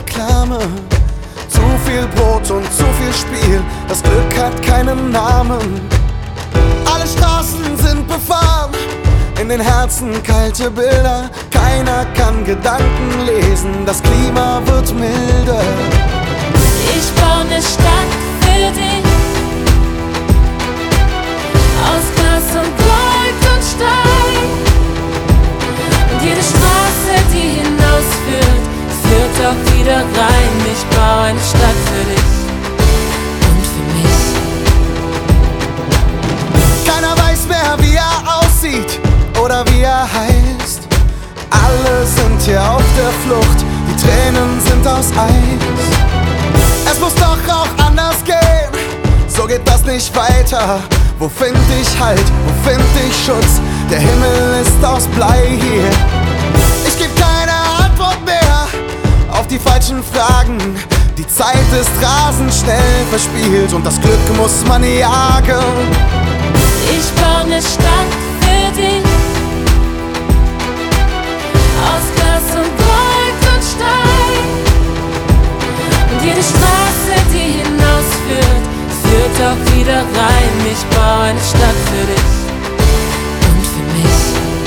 Reklame. Zu viel Brot und zu viel Spiel, das Glück hat keinen Namen. Alle Straßen sind befahren, in den Herzen kalte Bilder. Keiner kann Gedanken lesen, das Klima wird milder. Ich baue eine Stadt für dich, aus Glas und Gold und Stein. Und jede Straße, die hinausführt, führt auch wieder rein. Ich baue eine Stadt für dich und für mich. Keiner weiß mehr, wie er aussieht oder wie er heißt. Alle sind hier auf der Flucht, die Tränen sind aus Eis. Es muss doch auch anders gehen, so geht das nicht weiter. Wo find ich Halt, wo find ich Schutz? Der Himmel ist aus Blei hier. Ich geb keine Antwort mehr auf die falschen Fragen. Die Zeit ist rasend schnell verspielt und das Glück muss man jagen. Ich baue eine Stadt für dich, aus Glas und Gold und Stein. Und jede Straße, die hinausführt, führt auch wieder rein. Ich baue eine Stadt für dich und für mich.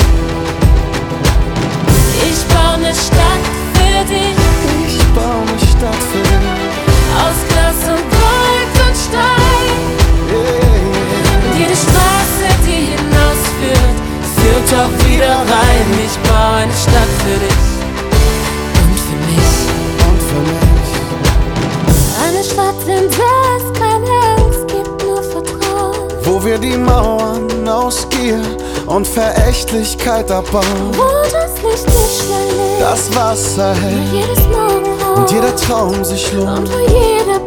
Ich baue eine Stadt für dich, Ich baue eine Stadt für dich. aus Glas und Gold und Stein. Und jede Straße, die hinausführt, führt auch wieder rein. Ich baue eine Stadt für dich und für mich. Und für mich. Eine Stadt, in der es keine Angst gibt, nur Vertrauen. Wo wir die Mauern aus Gier und Verächtlichkeit abbauen. Wo das Licht nicht schnell lebt, Das Wasser wo hält jedes Morgenrauch und jeder Traum sich lohnt. und wo jeder